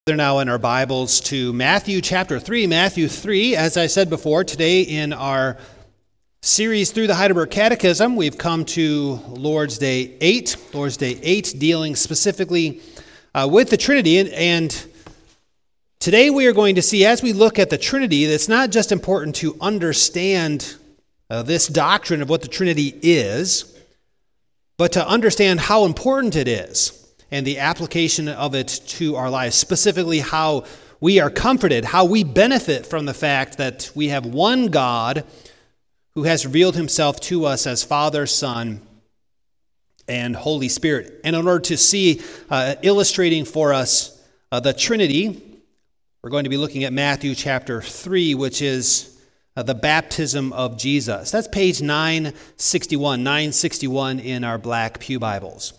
They're now in our Bibles to Matthew chapter 3. Matthew 3, as I said before, today in our series through the Heidelberg Catechism, we've come to Lord's Day 8. Lord's Day 8 dealing specifically with the Trinity. And today we are going to see, as we look at the Trinity, that it's not just important to understand this doctrine of what the Trinity is, but to understand how important it is and the application of it to our lives, specifically how we are comforted, how we benefit from the fact that we have one God who has revealed himself to us as Father, Son, and Holy Spirit. And in order to see, illustrating for us the Trinity, we're going to be looking at Matthew chapter 3, which is the baptism of Jesus. That's page 961 in our black pew Bibles.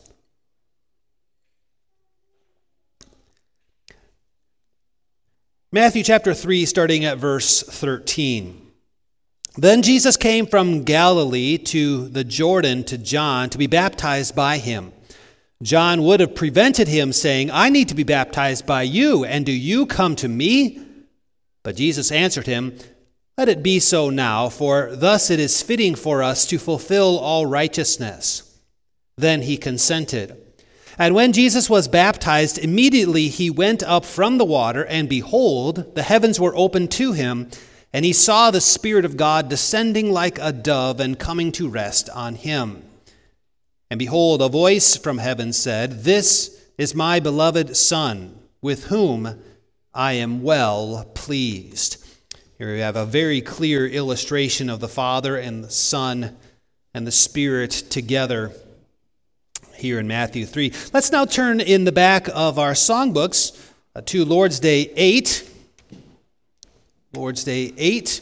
Matthew chapter 3, starting at verse 13. Then Jesus came from Galilee to the Jordan to John to be baptized by him. John would have prevented him, saying, "I need to be baptized by you, and do you come to me?" But Jesus answered him, "Let it be so now, for thus it is fitting for us to fulfill all righteousness." Then he consented. And when Jesus was baptized, immediately he went up from the water, and behold, the heavens were opened to him, and he saw the Spirit of God descending like a dove and coming to rest on him. And behold, a voice from heaven said, "This is my beloved Son, with whom I am well pleased." Here we have a very clear illustration of the Father and the Son and the Spirit together here in Matthew 3. Let's now turn in the back of our songbooks to Lord's Day 8. Lord's Day 8.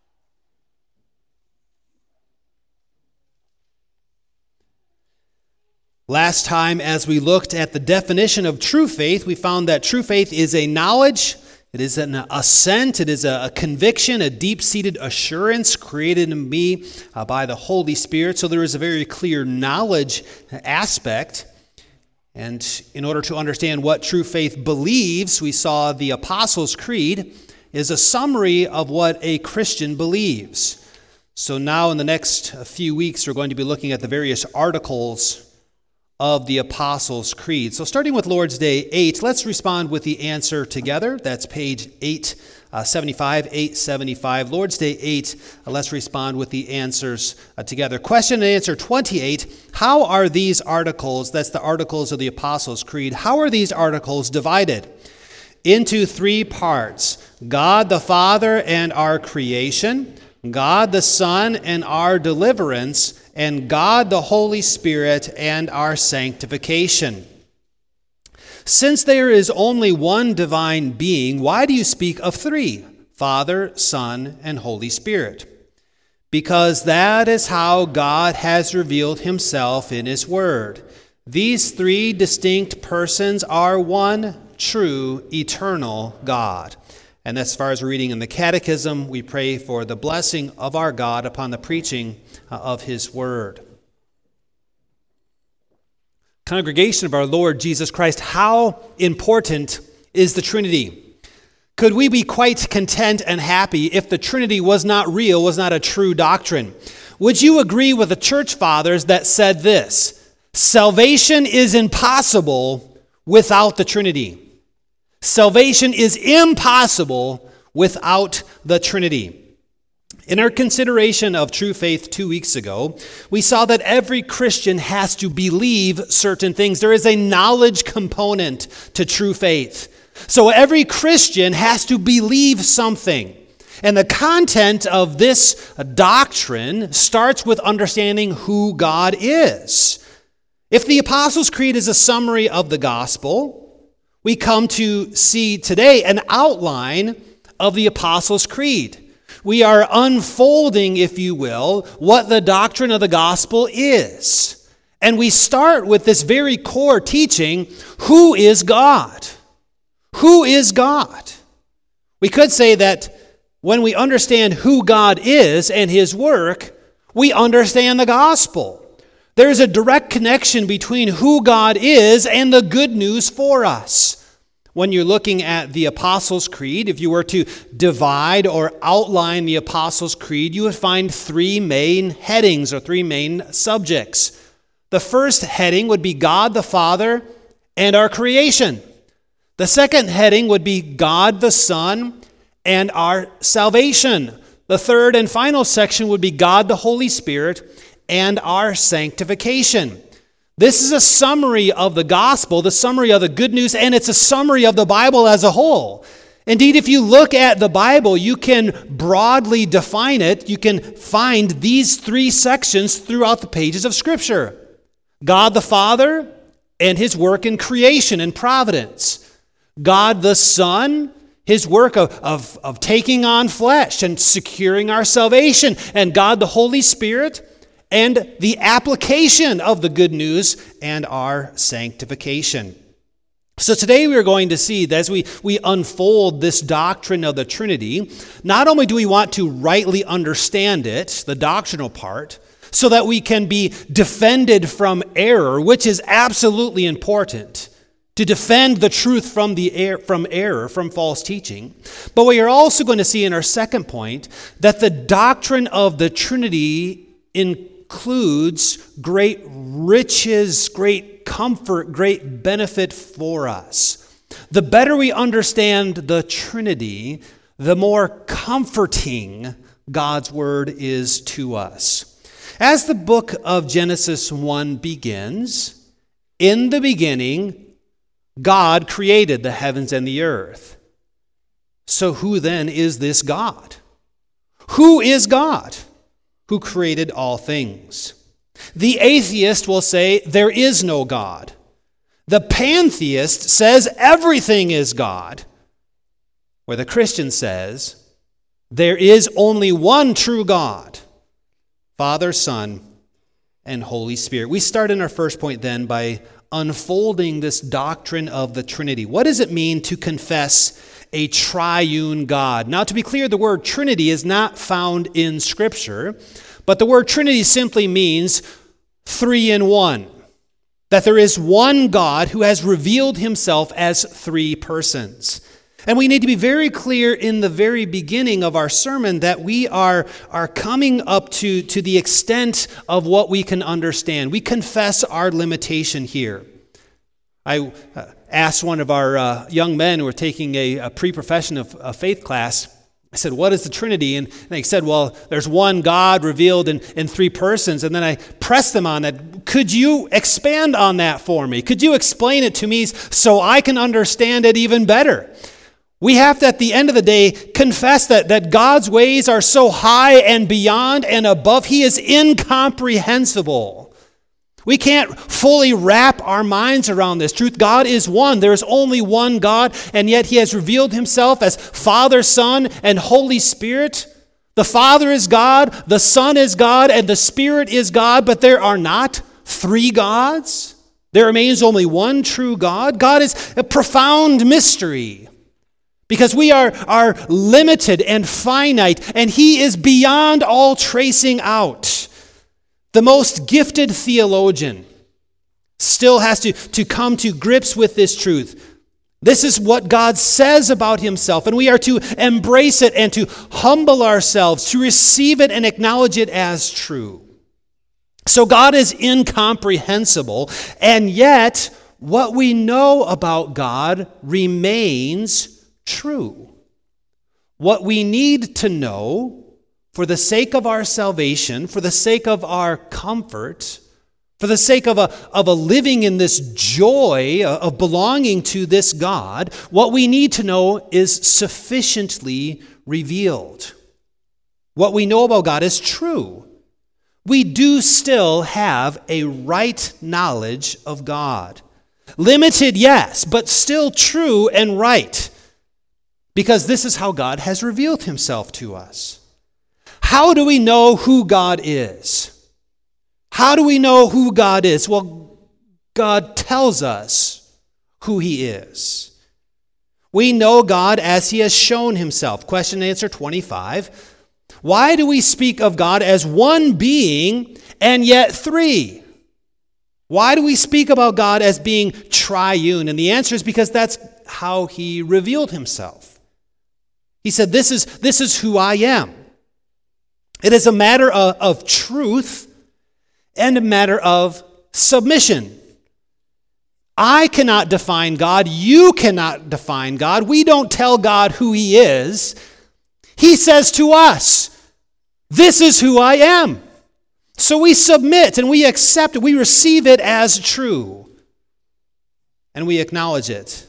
Last time, as we looked at the definition of true faith, we found that true faith is a knowledge, it is an assent, it is a conviction, a deep-seated assurance created in me by the Holy Spirit. So there is a very clear knowledge aspect. And in order to understand what true faith believes, we saw the Apostles' Creed is a summary of what a Christian believes. So now in the next few weeks, we're going to be looking at the various articles of the Apostles' Creed. So starting with Lord's Day 8, let's respond with the answer together. That's page 875. Lord's Day 8, let's respond with the answers together. Question and answer 28, how are these articles, that's the articles of the Apostles' Creed, how are these articles divided? Into three parts: God the Father and our creation, God the Son and our deliverance, and God the Holy Spirit and our sanctification. Since there is only one divine being, why do you speak of three? Father, Son, and Holy Spirit. Because that is how God has revealed himself in his word. These three distinct persons are one true, eternal God. And as far as we're reading in the Catechism, we pray for the blessing of our God upon the preaching of his word. Congregation of our Lord Jesus Christ, how important is the Trinity? Could we be quite content and happy if the Trinity was not real, was not a true doctrine? Would you agree with the church fathers that said this: salvation is impossible without the Trinity? Salvation is impossible without the Trinity. In our consideration of true faith 2 weeks ago, we saw that every Christian has to believe certain things. There is a knowledge component to true faith. So every Christian has to believe something. And the content of this doctrine starts with understanding who God is. If the Apostles' Creed is a summary of the gospel, we come to see today an outline of the Apostles' Creed. We are unfolding, if you will, what the doctrine of the gospel is. And we start with this very core teaching: who is God? Who is God? We could say that when we understand who God is and his work, we understand the gospel. There's a direct connection between who God is and the good news for us. When you're looking at the Apostles' Creed, if you were to divide or outline the Apostles' Creed, you would find three main headings or three main subjects. The first heading would be God the Father and our creation. The second heading would be God the Son and our salvation. The third and final section would be God the Holy Spirit and our sanctification. This is a summary of the gospel, the summary of the good news, and it's a summary of the Bible as a whole. Indeed, if you look at the Bible, you can broadly define it. You can find these three sections throughout the pages of Scripture. God the Father and his work in creation and providence. God the Son, his work of taking on flesh and securing our salvation. And God the Holy Spirit, and the application of the good news and our sanctification. So today we are going to see that as we unfold this doctrine of the Trinity, not only do we want to rightly understand it, the doctrinal part, so that we can be defended from error, which is absolutely important, to defend the truth from error, from false teaching. But we are also going to see in our second point that the doctrine of the Trinity includes great riches, great comfort, great benefit for us. The better we understand the Trinity, the more comforting God's word is to us. As the book of Genesis 1 begins, in the beginning, God created the heavens and the earth. So who then is this God? Who is God who created all things? The atheist will say there is no God. The pantheist says everything is God. Where the Christian says there is only one true God, Father, Son, and Holy Spirit. We start in our first point then by unfolding this doctrine of the Trinity. What does it mean to confess a triune God? Now, to be clear, the word Trinity is not found in Scripture, but the word Trinity simply means three in one. That there is one God who has revealed himself as three persons. And we need to be very clear in the very beginning of our sermon that we are coming up to the extent of what we can understand. We confess our limitation here. I asked one of our young men who were taking a pre-profession of faith class, I said, what is the Trinity? And they said, well, there's one God revealed in three persons. And then I pressed them on that. Could you expand on that for me? Could you explain it to me so I can understand it even better? We have to, at the end of the day, confess that God's ways are so high and beyond and above. He is incomprehensible. We can't fully wrap our minds around this truth. God is one. There is only one God, and yet he has revealed himself as Father, Son, and Holy Spirit. The Father is God, the Son is God, and the Spirit is God, but there are not three gods. There remains only one true God. God is a profound mystery, because we are limited and finite, and he is beyond all tracing out. The most gifted theologian still has to come to grips with this truth. This is what God says about himself, and we are to embrace it and to humble ourselves, to receive it and acknowledge it as true. So God is incomprehensible, and yet what we know about God remains true. What we need to know for the sake of our salvation, for the sake of our comfort, for the sake of a living in this joy of belonging to this God, what we need to know is sufficiently revealed. What we know about God is true. We do still have a right knowledge of God. Limited, yes, but still true and right. Because this is how God has revealed himself to us. How do we know who God is? How do we know who God is? Well, God tells us who he is. We know God as he has shown himself. Question and answer 25. Why do we speak of God as one being and yet three? Why do we speak about God as being triune? And the answer is because that's how he revealed himself. He said, this is who I am. It is a matter of truth and a matter of submission. I cannot define God. You cannot define God. We don't tell God who he is. He says to us, this is who I am. So we submit and we accept it. We receive it as true. And we acknowledge it.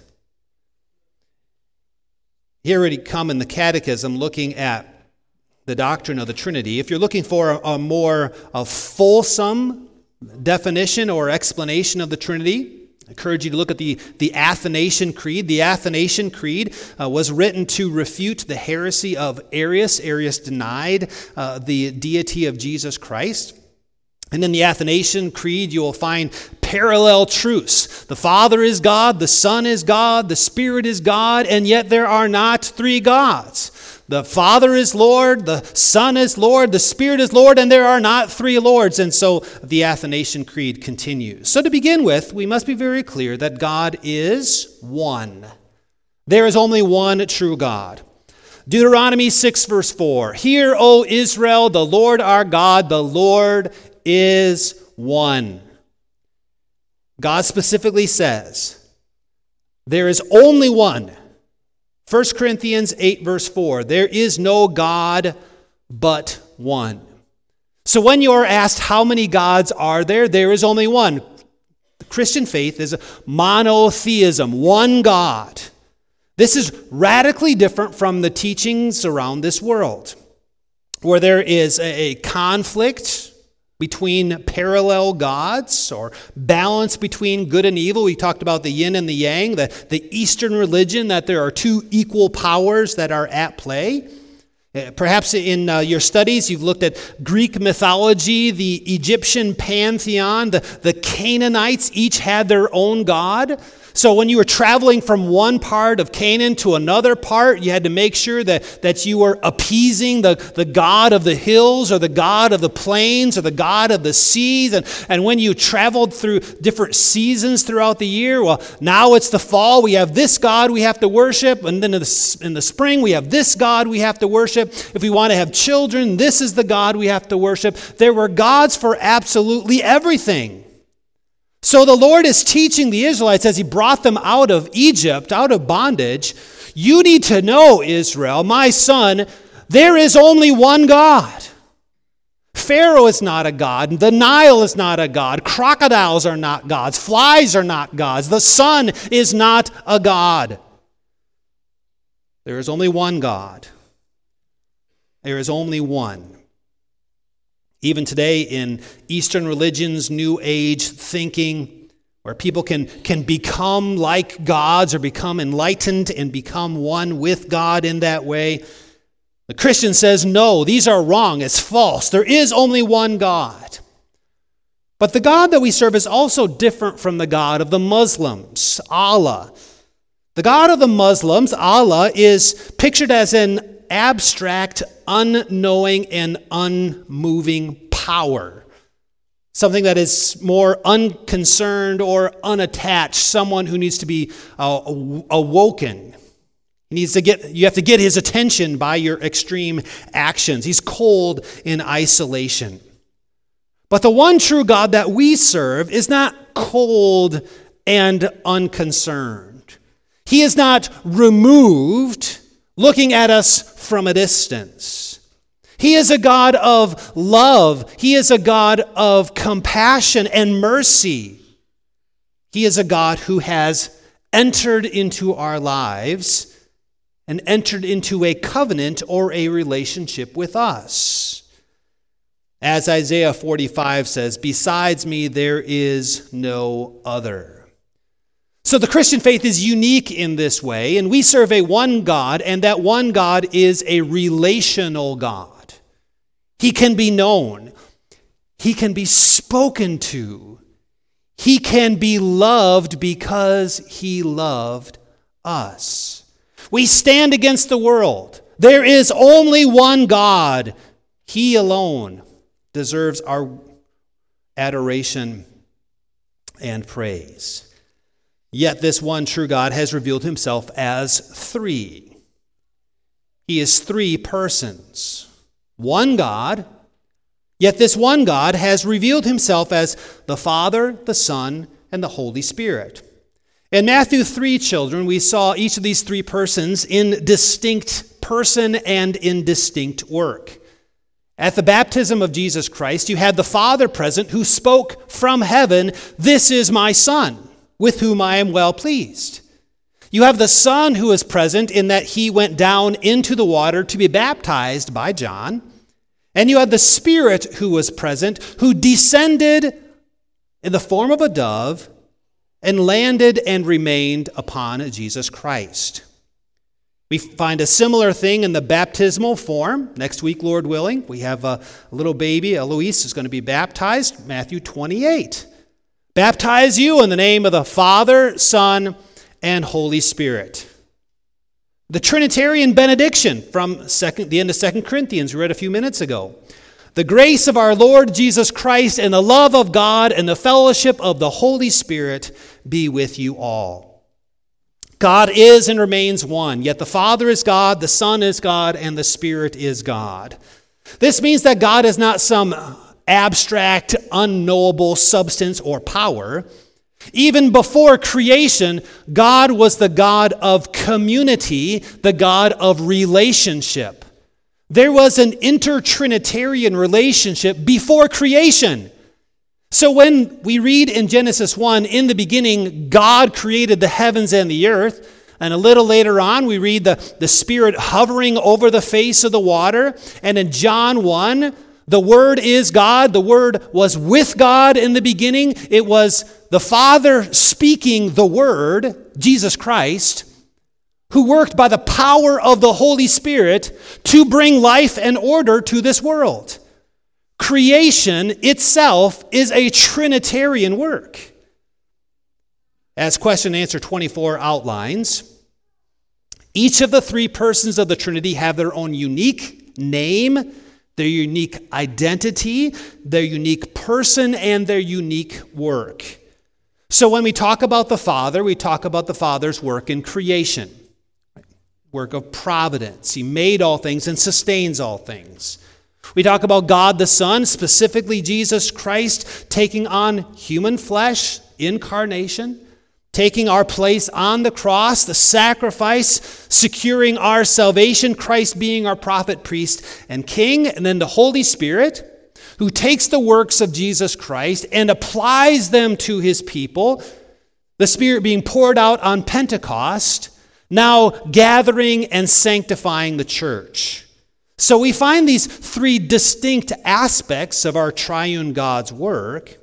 Here we come in the Catechism looking at the doctrine of the Trinity. If you're looking for a more fulsome definition or explanation of the Trinity, I encourage you to look at the Athanasian Creed. The Athanasian Creed was written to refute the heresy of Arius. Arius denied the deity of Jesus Christ. And in the Athanasian Creed, you will find parallel truths. The Father is God, the Son is God, the Spirit is God, and yet there are not three gods. The Father is Lord, the Son is Lord, the Spirit is Lord, and there are not three Lords. And so the Athanasian Creed continues. So to begin with, we must be very clear that God is one. There is only one true God. Deuteronomy 6 verse 4, Hear, O Israel, the Lord our God, the Lord is one. God specifically says, there is only one. 1 Corinthians 8 verse 4, there is no God but one. So when you are asked how many gods are there, there is only one. The Christian faith is monotheism, one God. This is radically different from the teachings around this world, where there is a conflict between parallel gods or balance between good and evil. We talked about the yin and the yang, the Eastern religion, that there are two equal powers that are at play. Perhaps in your studies, you've looked at Greek mythology, the Egyptian pantheon, the Canaanites each had their own god. So when you were traveling from one part of Canaan to another part, you had to make sure that you were appeasing the god of the hills or the god of the plains or the god of the seas. And when you traveled through different seasons throughout the year, well, now it's the fall, we have this god we have to worship. And then in the spring, we have this god we have to worship. If we want to have children, this is the god we have to worship. There were gods for absolutely everything. So the Lord is teaching the Israelites as he brought them out of Egypt, out of bondage, you need to know, Israel, my son, there is only one God. Pharaoh is not a god. The Nile is not a god. Crocodiles are not gods. Flies are not gods. The sun is not a god. There is only one God. There is only one. Even today in Eastern religions, New Age thinking, where people can become like gods or become enlightened and become one with God in that way, the Christian says, no, these are wrong. It's false. There is only one God. But the God that we serve is also different from the God of the Muslims, Allah. The God of the Muslims, Allah, is pictured as an abstract, unknowing, and unmoving power. Something that is more unconcerned or unattached. Someone who needs to be awoken. You have to get his attention by your extreme actions. He's cold in isolation. But the one true God that we serve is not cold and unconcerned. He is not removed, looking at us from a distance. He is a God of love. He is a God of compassion and mercy. He is a God who has entered into our lives and entered into a covenant or a relationship with us. As Isaiah 45 says, besides me there is no other. So the Christian faith is unique in this way, and we serve a one God, and that one God is a relational God. He can be known. He can be spoken to. He can be loved because he loved us. We stand against the world. There is only one God. He alone deserves our adoration and praise. Yet this one true God has revealed himself as three. He is three persons. One God, yet this one God has revealed himself as the Father, the Son, and the Holy Spirit. In Matthew 3, children, we saw each of these three persons in distinct person and in distinct work. At the baptism of Jesus Christ, you had the Father present who spoke from heaven, "This is my Son, with whom I am well pleased." You have the Son who is present in that he went down into the water to be baptized by John. And you have the Spirit who was present, who descended in the form of a dove and landed and remained upon Jesus Christ. We find a similar thing in the baptismal form. Next week, Lord willing, we have a little baby, Eloise, is going to be baptized, Matthew 28. Baptize you in the name of the Father, Son, and Holy Spirit. The Trinitarian benediction from the end of 2 Corinthians, we read a few minutes ago. The grace of our Lord Jesus Christ and the love of God and the fellowship of the Holy Spirit be with you all. God is and remains one, yet the Father is God, the Son is God, and the Spirit is God. This means that God is not some abstract, unknowable substance or power. Even before creation, God was the God of community, the God of relationship. There was an intertrinitarian relationship before creation. So when we read in Genesis 1, in the beginning, God created the heavens and the earth, and a little later on, we read the Spirit hovering over the face of the water, and in John 1, the Word is God. The Word was with God in the beginning. It was the Father speaking the Word, Jesus Christ, who worked by the power of the Holy Spirit to bring life and order to this world. Creation itself is a Trinitarian work. As question and answer 24 outlines, each of the three persons of the Trinity have their own unique name, their unique identity, their unique person, and their unique work. So when we talk about the Father, we talk about the Father's work in creation, work of providence. He made all things and sustains all things. We talk about God the Son, specifically Jesus Christ, taking on human flesh, incarnation, taking our place on the cross, the sacrifice, securing our salvation, Christ being our prophet, priest, and king, and then the Holy Spirit, who takes the works of Jesus Christ and applies them to his people, the Spirit being poured out on Pentecost, now gathering and sanctifying the church. So we find these three distinct aspects of our triune God's work.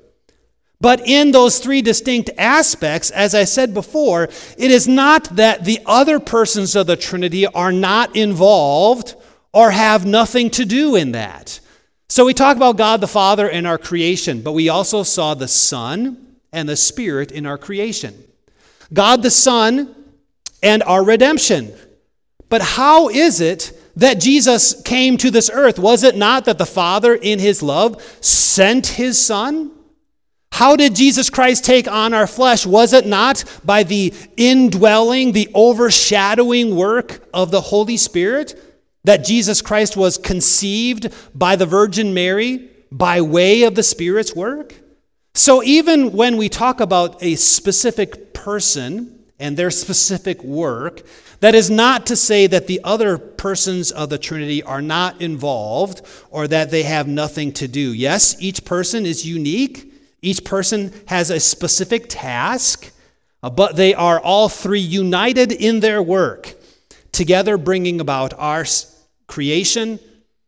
But in those three distinct aspects, as I said before, it is not that the other persons of the Trinity are not involved or have nothing to do in that. So we talk about God the Father in our creation, but we also saw the Son and the Spirit in our creation. God the Son and our redemption. But how is it that Jesus came to this earth? Was it not that the Father, in his love, sent his Son? How did Jesus Christ take on our flesh? Was it not by the indwelling, the overshadowing work of the Holy Spirit that Jesus Christ was conceived by the Virgin Mary by way of the Spirit's work? So even when we talk about a specific person and their specific work, that is not to say that the other persons of the Trinity are not involved or that they have nothing to do. Yes, each person is unique. Each person has a specific task, but they are all three united in their work, together bringing about our creation,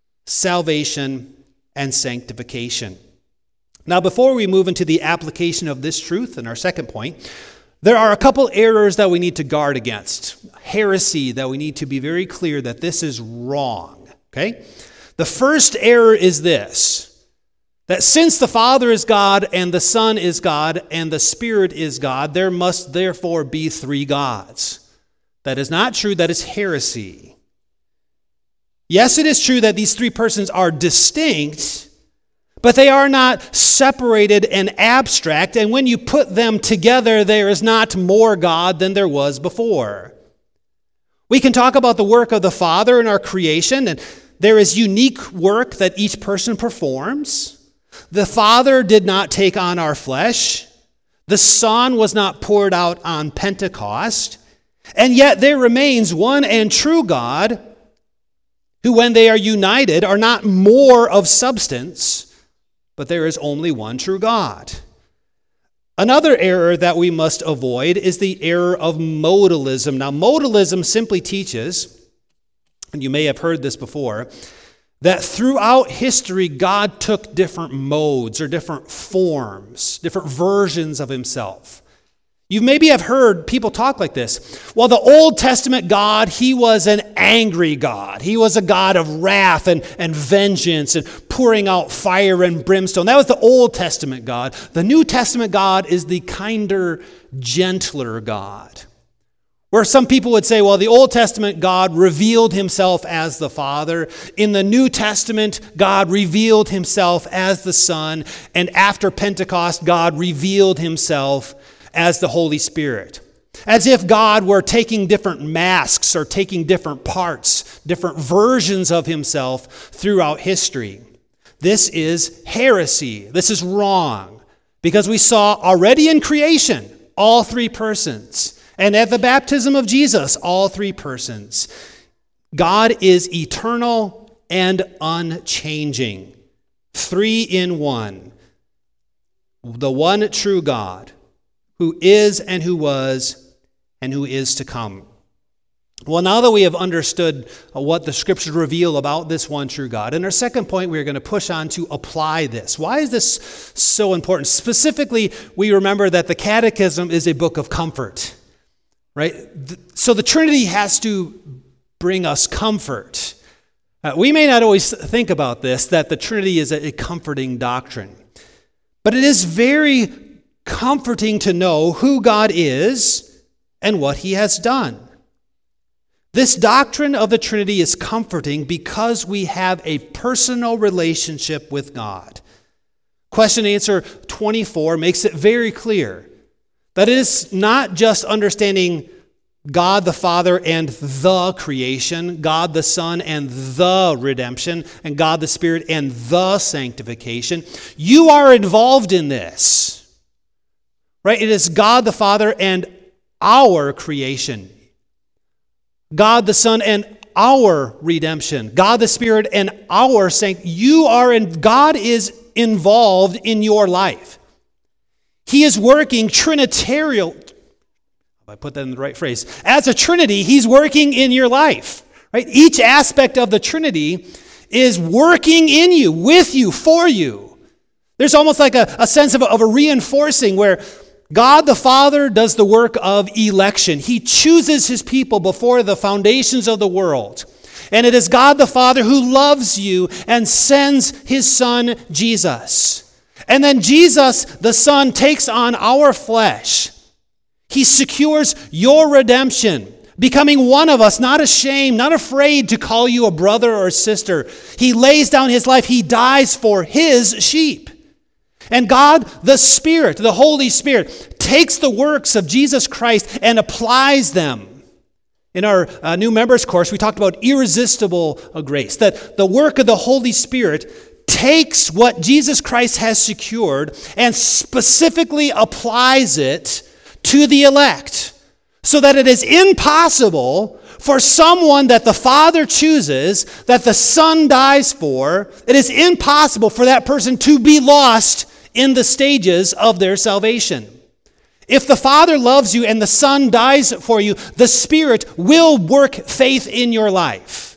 salvation, and sanctification. Now, before we move into the application of this truth in our second point, there are a couple errors that we need to guard against. Heresy that we need to be very clear that this is wrong. Okay? The first error is this: that since the Father is God and the Son is God and the Spirit is God, there must therefore be three gods. That is not true. That is heresy. Yes, it is true that these three persons are distinct, But they are not separated and abstract, and when you put them together, there is not more God than there was before. We can talk about the work of the Father in our creation, and there is unique work that each person performs. The Father did not take on our flesh. The Son was not poured out on Pentecost. And yet there remains one and true God, who when they are united are not more of substance, but there is only one true God. Another error that we must avoid is the error of modalism. Now, modalism simply teaches, and you may have heard this before, that throughout history, God took different modes or different forms, different versions of himself. You maybe have heard people talk like this. Well, the Old Testament God, he was an angry God. He was a God of wrath and vengeance and pouring out fire and brimstone. That was the Old Testament God. The New Testament God is the kinder, gentler God. Where some people would say, well, the Old Testament God revealed himself as the Father. In the New Testament, God revealed himself as the Son. And after Pentecost, God revealed himself as the Holy Spirit. As if God were taking different masks or taking different parts, different versions of himself throughout history. This is heresy. This is wrong. Because we saw already in creation, all three persons. And at the baptism of Jesus, all three persons. God is eternal and unchanging. Three in one. The one true God, who is and who was and who is to come. Well, now that we have understood what the Scriptures reveal about this one true God, in our second point, we're going to push on to apply this. Why is this so important? Specifically, we remember that the Catechism is a book of comfort, right? So the Trinity has to bring us comfort. We may not always think about this, that the Trinity is a comforting doctrine, but it is very comforting to know who God is and what he has done. This doctrine of the Trinity is comforting because we have a personal relationship with God. Question and answer 24 makes it very clear that it is not just understanding God the Father and the creation, God the Son and the redemption, and God the Spirit and the sanctification. You are involved in this. Right? It is God the Father and our creation. God the Son and our redemption. God the Spirit and our sanctification. God is involved in your life. He is working trinitarian. If I put that in the right phrase. As a Trinity, he's working in your life. Right? Each aspect of the Trinity is working in you, with you, for you. There's almost like a sense of a reinforcing where God the Father does the work of election. He chooses his people before the foundations of the world. And it is God the Father who loves you and sends his Son, Jesus. And then Jesus, the Son, takes on our flesh. He secures your redemption, becoming one of us, not ashamed, not afraid to call you a brother or sister. He lays down his life. He dies for his sheep. And God, the Spirit, the Holy Spirit, takes the works of Jesus Christ and applies them. In our new members course, we talked about irresistible grace, that the work of the Holy Spirit takes what Jesus Christ has secured and specifically applies it to the elect, so that it is impossible for someone that the Father chooses, that the Son dies for, it is impossible for that person to be lost in the stages of their salvation. If the Father loves you and the Son dies for you, the Spirit will work faith in your life.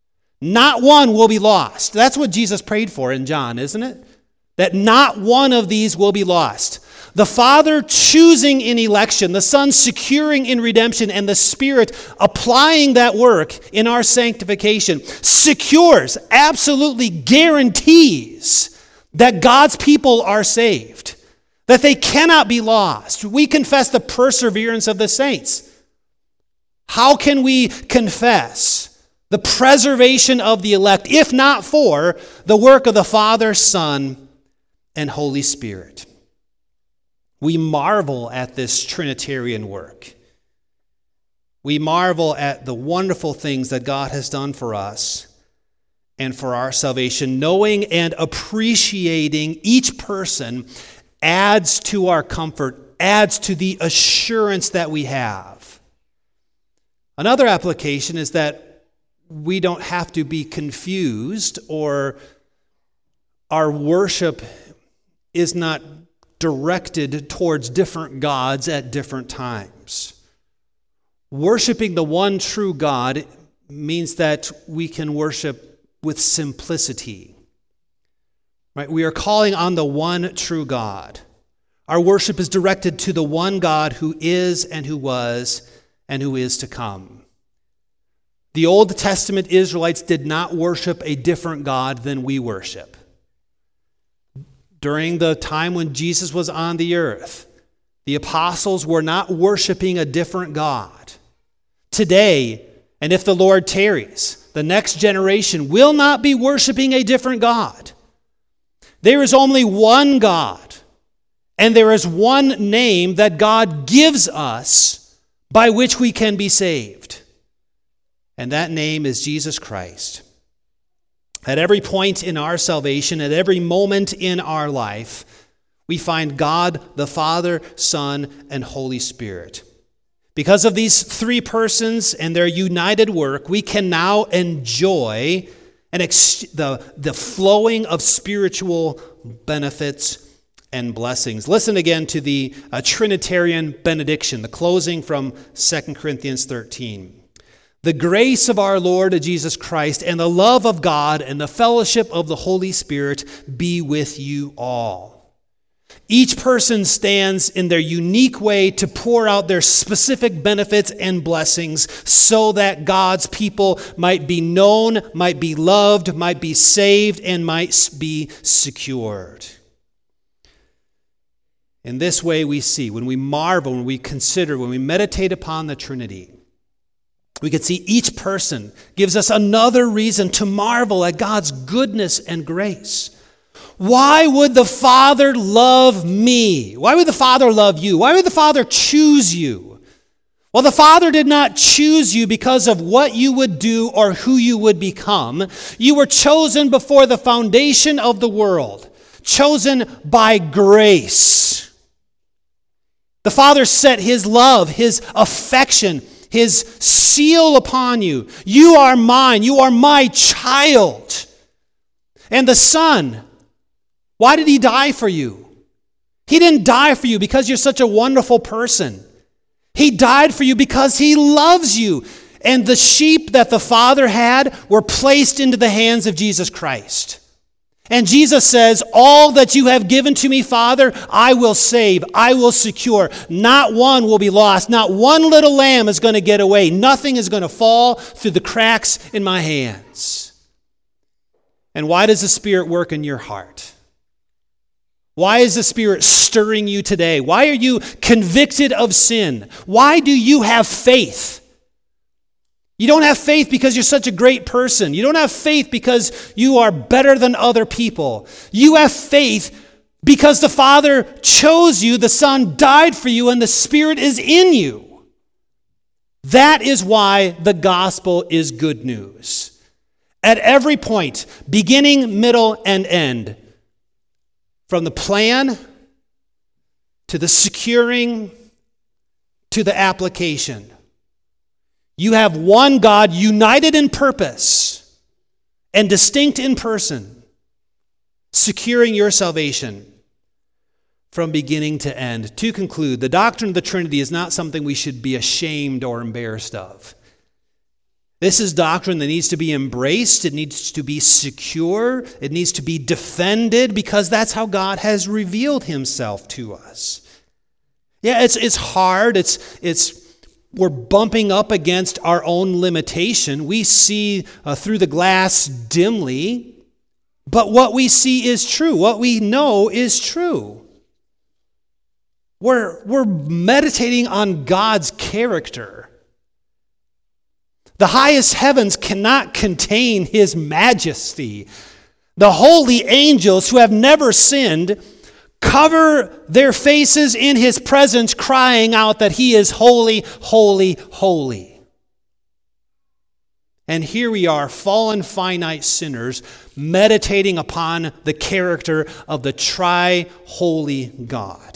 Not one will be lost. That's what Jesus prayed for in John, isn't it? That not one of these will be lost. The Father choosing in election, the Son securing in redemption, and the Spirit applying that work in our sanctification secures, absolutely guarantees that God's people are saved, that they cannot be lost. We confess the perseverance of the saints. How can we confess the preservation of the elect, if not for the work of the Father, Son, and Holy Spirit. We marvel at this Trinitarian work. We marvel at the wonderful things that God has done for us and for our salvation. Knowing and appreciating each person adds to our comfort, adds to the assurance that we have. Another application is that we don't have to be confused, or our worship is not directed towards different gods at different times. Worshiping the one true God means that we can worship with simplicity. Right? We are calling on the one true God. Our worship is directed to the one God who is and who was and who is to come. The Old Testament Israelites did not worship a different God than we worship. During the time when Jesus was on the earth, the apostles were not worshiping a different God. Today, and if the Lord tarries, the next generation will not be worshiping a different God. There is only one God, and there is one name that God gives us by which we can be saved. And that name is Jesus Christ. At every point in our salvation, at every moment in our life, we find God, the Father, Son, and Holy Spirit. Because of these three persons and their united work, we can now enjoy the flowing of spiritual benefits and blessings. Listen again to the Trinitarian benediction, the closing from 2 Corinthians 13. The grace of our Lord Jesus Christ and the love of God and the fellowship of the Holy Spirit be with you all. Each person stands in their unique way to pour out their specific benefits and blessings so that God's people might be known, might be loved, might be saved, and might be secured. In this way we see, when we marvel, when we consider, when we meditate upon the Trinity, we can see each person gives us another reason to marvel at God's goodness and grace. Why would the Father love me? Why would the Father love you? Why would the Father choose you? Well, the Father did not choose you because of what you would do or who you would become. You were chosen before the foundation of the world, chosen by grace. The Father set His love, His affection, His seal upon you. You are mine. You are my child. And the Son, why did He die for you? He didn't die for you because you're such a wonderful person. He died for you because He loves you. And the sheep that the Father had were placed into the hands of Jesus Christ. And Jesus says, all that you have given to me, Father, I will save, I will secure. Not one will be lost. Not one little lamb is going to get away. Nothing is going to fall through the cracks in my hands. And why does the Spirit work in your heart? Why is the Spirit stirring you today? Why are you convicted of sin? Why do you have faith? You don't have faith because you're such a great person. You don't have faith because you are better than other people. You have faith because the Father chose you, the Son died for you, and the Spirit is in you. That is why the gospel is good news. At every point, beginning, middle, and end, from the plan to the securing to the application, you have one God united in purpose and distinct in person, securing your salvation from beginning to end. To conclude, the doctrine of the Trinity is not something we should be ashamed or embarrassed of. This is doctrine that needs to be embraced. It needs to be secure. It needs to be defended because that's how God has revealed Himself to us. Yeah, it's hard. We're bumping up against our own limitation. We see through the glass dimly, but what we see is true. What we know is true. We're meditating on God's character. The highest heavens cannot contain His majesty. The holy angels who have never sinned cover their faces in his presence, crying out that he is holy, holy, holy. And here we are, fallen, finite sinners, meditating upon the character of the tri-holy God.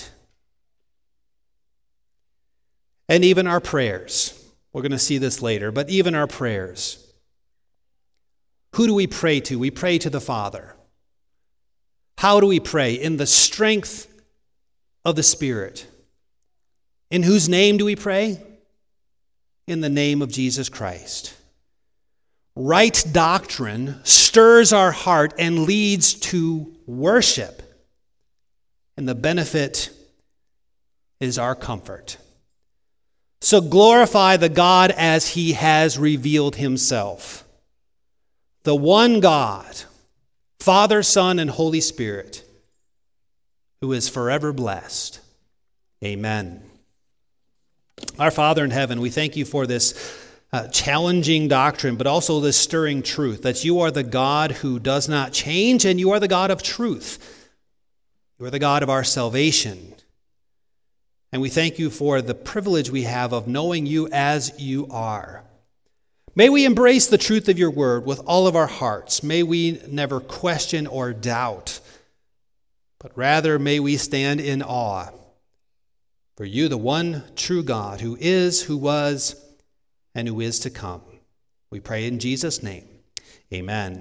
And even our prayers, we're going to see this later, but even our prayers. Who do we pray to? We pray to the Father. How do we pray? In the strength of the Spirit. In whose name do we pray? In the name of Jesus Christ. Right doctrine stirs our heart and leads to worship. And the benefit is our comfort. So glorify the God as he has revealed himself. The one God, Father, Son, and Holy Spirit, who is forever blessed. Amen. Our Father in heaven, we thank you for this challenging doctrine, but also this stirring truth, that you are the God who does not change, and you are the God of truth. You are the God of our salvation. And we thank you for the privilege we have of knowing you as you are. May we embrace the truth of your word with all of our hearts. May we never question or doubt, but rather may we stand in awe for you, the one true God, who is, who was, and who is to come. We pray in Jesus' name. Amen.